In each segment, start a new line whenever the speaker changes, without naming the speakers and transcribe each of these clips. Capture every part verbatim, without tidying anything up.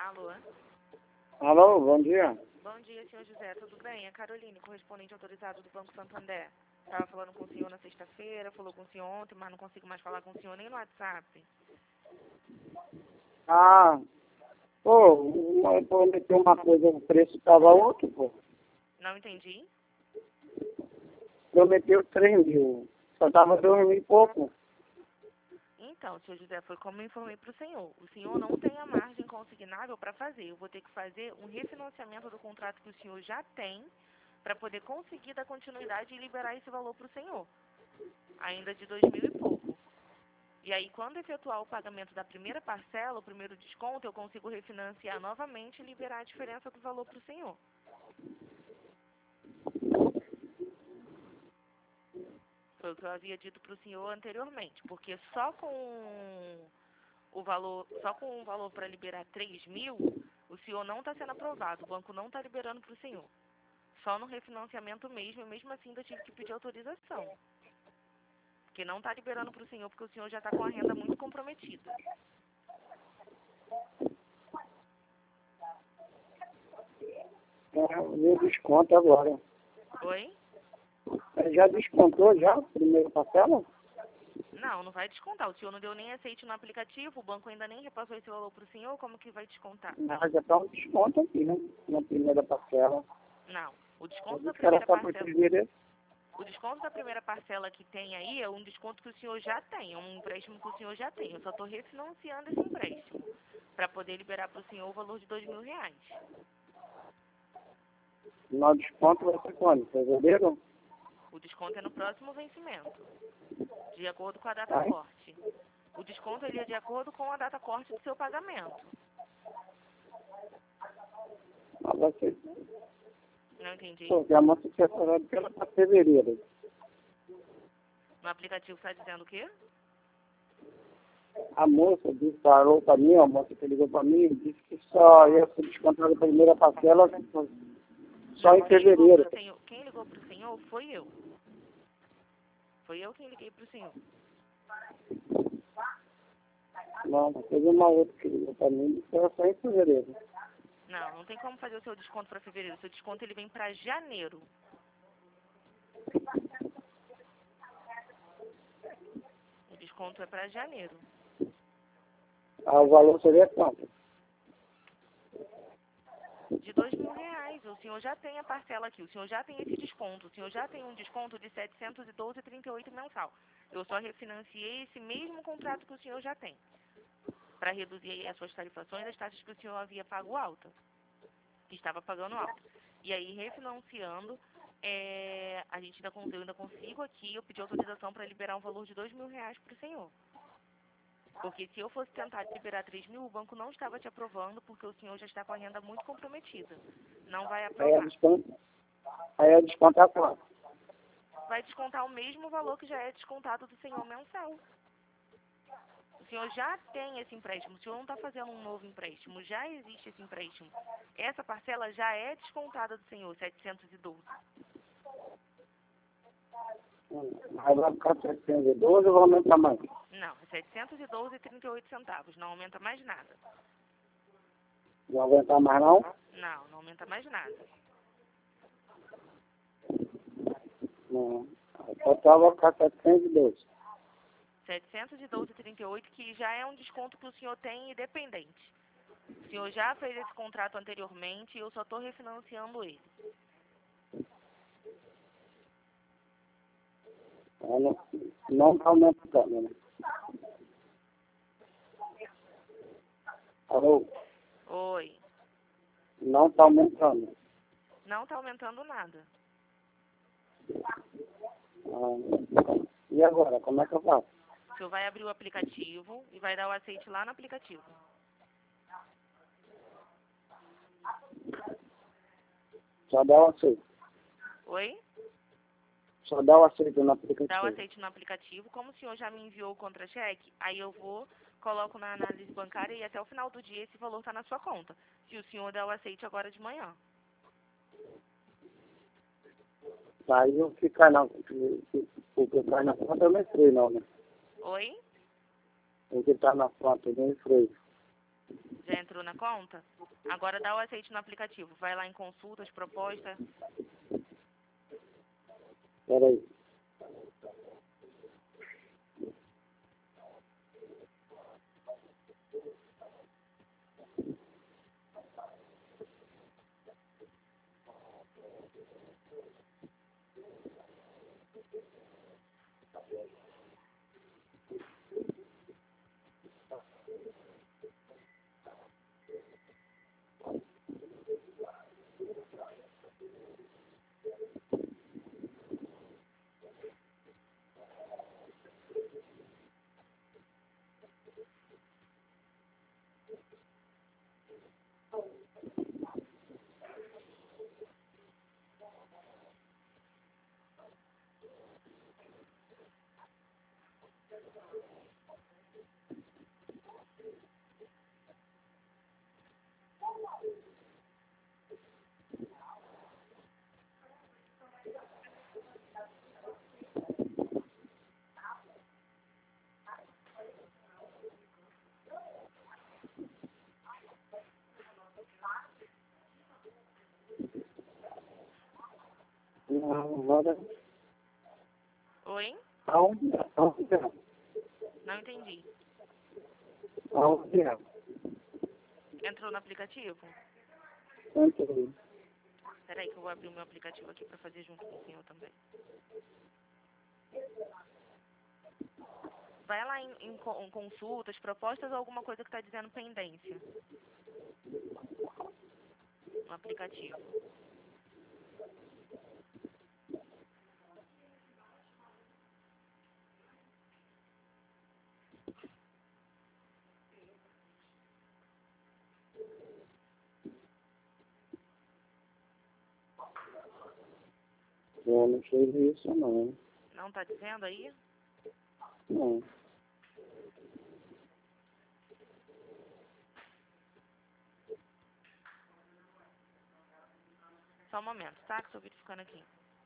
Alô?
Alô, bom dia.
Bom dia, senhor José. Tudo bem? É Caroline, correspondente autorizado do Banco Santander. Estava falando com o senhor na sexta-feira, falou com o senhor ontem, mas não consigo mais falar com o senhor nem no WhatsApp.
Ah, pô, eu prometeu uma coisa, o preço estava outro, pô.
Não entendi?
Prometeu três mil, só estava dois mil e pouco.
Então, senhor José, foi como eu informei para o senhor. O senhor não tem a margem consignável para fazer. Eu vou ter que fazer um refinanciamento do contrato que o senhor já tem para poder conseguir dar continuidade e liberar esse valor para o senhor. Ainda de dois mil e pouco. E aí, quando efetuar o pagamento da primeira parcela, o primeiro desconto, eu consigo refinanciar novamente e liberar a diferença do valor para o senhor. Foi o que eu havia dito para o senhor anteriormente, porque só com o valor, só com o valor para liberar três mil, o senhor não está sendo aprovado, o banco não está liberando para o senhor. Só no refinanciamento mesmo, e mesmo assim ainda tive que pedir autorização. Porque não está liberando para o senhor, porque o senhor já está com a renda muito comprometida.
É, meu desconto agora.
Oi?
Já descontou já a primeira parcela?
Não, não vai descontar. O senhor não deu nem aceite no aplicativo, o banco ainda nem repassou esse valor para o senhor, como que vai descontar?
Mas já está um desconto aqui, né? Na primeira parcela.
Não. O
Eu
desconto da
disse que era
primeira
só para
parcela...
fevereiro.
O desconto da primeira parcela que tem aí é um desconto que o senhor já tem, é um empréstimo que o senhor já tem. Eu só estou refinanciando esse empréstimo para poder liberar para o senhor o valor de dois mil reais.
O desconto vai ser quando? Fevereiro?
O desconto é no próximo vencimento, de acordo com a data
Ai?
corte. O desconto ele é de acordo com a data corte do seu pagamento.
Mas vai ser...
Não entendi.
Pô, a moça tinha falado que era para fevereiro.
No aplicativo está dizendo o quê?
A moça disse, falou para mim, a moça que ligou para mim, disse que só ia ser descontado a primeira parcela só
Não,
em
quem ligou
fevereiro.
pro senhor, quem ligou pro senhor foi eu. Foi eu quem liguei pro senhor.
Não, mas teve uma outra que ligou para mim, disse que era só em fevereiro.
Não, não tem como fazer o seu desconto para fevereiro. O seu desconto ele vem para janeiro. O desconto é para janeiro.
Ah, o valor seria quanto?
De dois mil reais. O senhor já tem a parcela aqui. O senhor já tem esse desconto. O senhor já tem um desconto de setecentos e doze vírgula trinta e oito mensal. Eu só refinanciei esse mesmo contrato que o senhor já tem. Para reduzir as suas tarifações, as taxas que o senhor havia pago alta. Que estava pagando alta. E aí, refinanciando, é, a gente ainda, eu ainda consigo aqui, eu pedi autorização para liberar um valor de dois mil reais para o senhor. Porque se eu fosse tentar liberar três mil, o banco não estava te aprovando, porque o senhor já está com a renda muito comprometida. Não vai
Aí é
aprovar.
desconto, aí é descontar quanto?
Vai descontar o mesmo valor que já é descontado do senhor mensal. O senhor já tem esse empréstimo, o senhor não está fazendo um novo empréstimo, já existe esse empréstimo. Essa parcela já é descontada do senhor, setecentos e doze.
Aí vai ficar setecentos e doze ou vai aumentar mais?
Não, é setecentos e doze vírgula trinta e oito centavos, não aumenta mais nada.
Não vai aumentar mais não?
Não, não aumenta mais nada.
Não. Aí total vai ficar setecentos e doze.
setecentos e doze vírgula trinta e oito, que já é um desconto que o senhor tem independente. O senhor já fez esse contrato anteriormente e eu só estou refinanciando ele.
Não, não está aumentando, né? Alô?
Oi.
Não está aumentando.
Não está aumentando nada.
Ah, e agora, como é que eu faço?
O senhor vai abrir o aplicativo e vai dar o aceite lá no aplicativo.
Só dá o aceito.
Oi?
Só dá o aceito no aplicativo.
Dá o aceite no aplicativo. Como o senhor já me enviou o contra-cheque, aí eu vou, coloco na análise bancária e até o final do dia esse valor está na sua conta. Se o senhor der o aceite agora de manhã.
Aí eu ficar na, o que cai na conta eu nem freio não, né?
Oi?
O que está na conta eu nem freio.
Já entrou na conta? Agora dá o aceite no aplicativo. Vai lá em consultas, propostas.
Peraí. Agora,
Oi?
aonde é? Aonde é?
Não entendi.
Aonde é?
Entrou no aplicativo?
Entrei.
Peraí que eu vou abrir o meu aplicativo aqui para fazer junto com o senhor também. Vai lá em, em con- consultas, propostas ou alguma coisa que está dizendo pendência. No aplicativo.
Eu não fiz isso, não.
Não está dizendo aí?
Não.
Só um momento, tá? Que estou verificando aqui.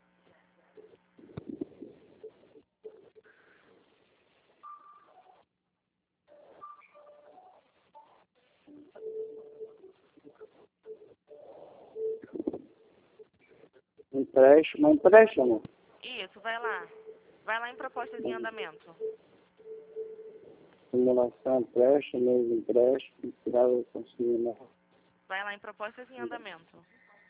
Empréstimo, empréstimo.
Isso, vai lá. Vai lá em propostas em andamento.
Simulação, empréstimo, empréstimo, tirar o consignado.
Vai lá em propostas em andamento.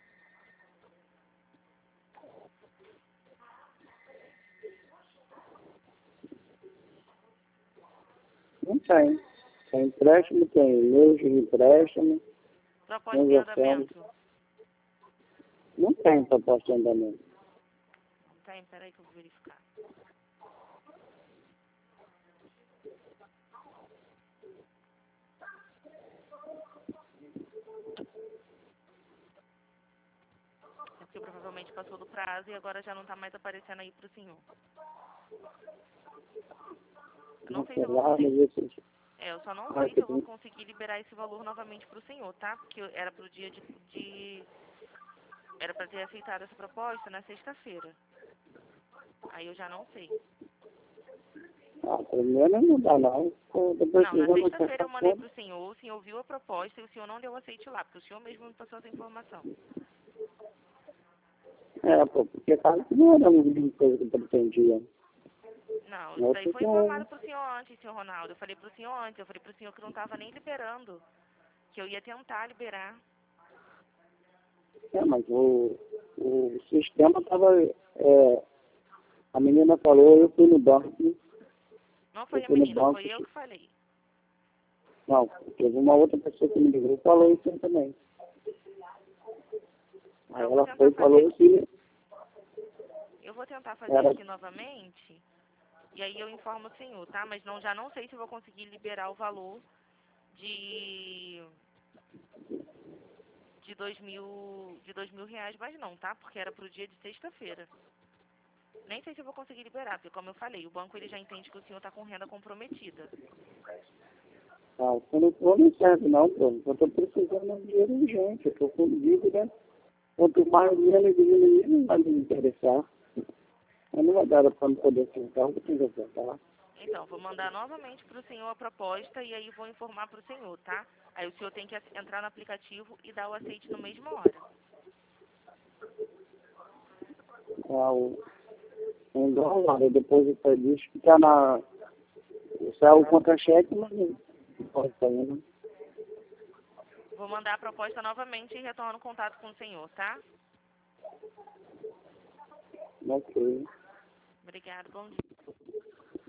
Não tem. Tem empréstimo, tem e-mails de empréstimo,
Proposta em
transações.
andamento.
Não tem proposta de andamento.
Não tem? Peraí que eu vou verificar. É porque provavelmente passou do prazo e agora já não está mais aparecendo aí para o senhor. Eu não sei se eu vou conseguir. É, eu só não sei se eu vou conseguir liberar esse valor novamente para o senhor, tá? Porque era pro dia de... de... Era para ter aceitado essa proposta na sexta-feira. Aí eu já não sei.
Ah, primeiro não dá não. Pô, depois
Não, na
precisamos
sexta-feira eu
acertar
mandei
tudo.
pro senhor, o senhor viu a proposta e o senhor não deu aceite lá, porque o senhor mesmo me passou essa informação.
É, pô, porque claro que não era uma coisa que eu pretendia.
Não,
Não,
isso daí foi
porque-
informado pro senhor antes, senhor Ronaldo. Eu falei pro senhor antes, eu falei pro senhor que não tava nem liberando, que eu ia tentar liberar.
É, mas o, o sistema estava... É, a menina falou, eu fui no banco.
Não foi
Eu
a
fui no
menina,
banco.
foi eu que falei.
Não, teve uma outra pessoa que me ligou e falou isso também. Aí
Eu vou
ela
tentar
foi e falou
fazer
que...
Eu vou tentar fazer
Era...
aqui novamente, e aí eu informo o senhor, tá? Mas não, já não sei se eu vou conseguir liberar o valor de... de dois mil, de dois mil reais mais não, tá? Porque era pro dia de sexta-feira. Nem sei se eu vou conseguir liberar, porque como eu falei, o banco ele já entende que o senhor tá com renda comprometida.
Ah, eu não vou não serve não, pô. Eu estou precisando de dinheiro urgente. Eu estou com dívida. Quanto mais dinheiro diminuir, não vai me interessar. Eu não vai dar para me poder sentar, eu preciso sentar.
Então, vou mandar novamente para o senhor a proposta e aí vou informar para o senhor, tá? Aí o senhor tem que ace- entrar no aplicativo e dar o aceite na mesma hora.
Ah, o, um dólar, e depois você diz que está na. Isso é o contra-cheque, mas não pode sair, né?
Vou mandar a proposta novamente e retorno contato com o senhor, tá?
Ok.
Obrigado, bom dia.